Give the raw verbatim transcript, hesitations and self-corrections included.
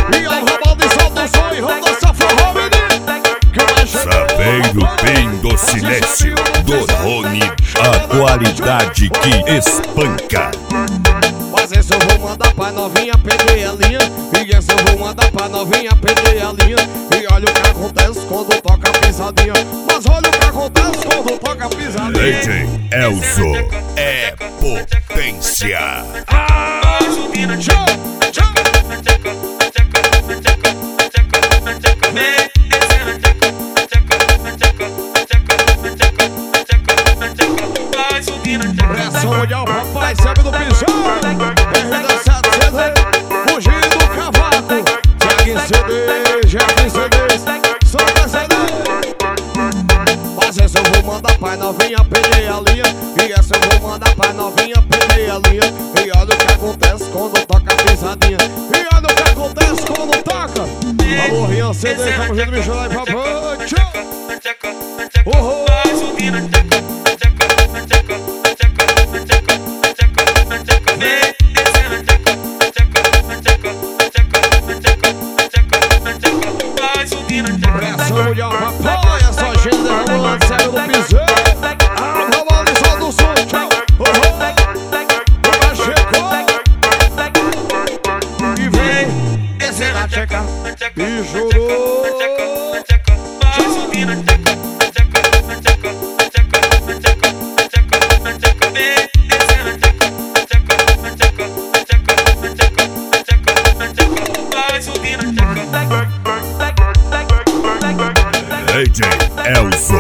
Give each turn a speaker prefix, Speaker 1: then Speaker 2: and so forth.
Speaker 1: E ao Ramal de Salvação e Ronda Safra
Speaker 2: Saveiro Bem do Silêncio, do Rony, a qualidade que espanca.
Speaker 1: Mas essa eu vou mandar pra novinha perder a linha. E essa eu vou mandar pra novinha perder a linha. E olha o que acontece quando toca a pisadinha. Mas olha o que acontece quando toca a pisadinha.
Speaker 2: D J Elzo é potência.
Speaker 1: Ah, tchau, tchau. Pressão mundial, papai, sabe do pisão. R D setecentos, fugindo do cavaco. Segue C D, Jeff C D, solta C D. Mas essa eu vou mandar pra novinha perder a linha. E essa eu vou mandar pra novinha perder a linha. E olha o que acontece quando toca a pisadinha. E olha o que acontece quando toca. Alô, Rian C D, tamo junto, bicho lá e papai. Tchau. Uhul. Pressão mundial, papai, é só gente derramando sério no piseiro. Ah, vamos ali só do som, tchau. Uhul. Chegou. E vem, esse é na tcheca. E jurou.
Speaker 2: D J Elzo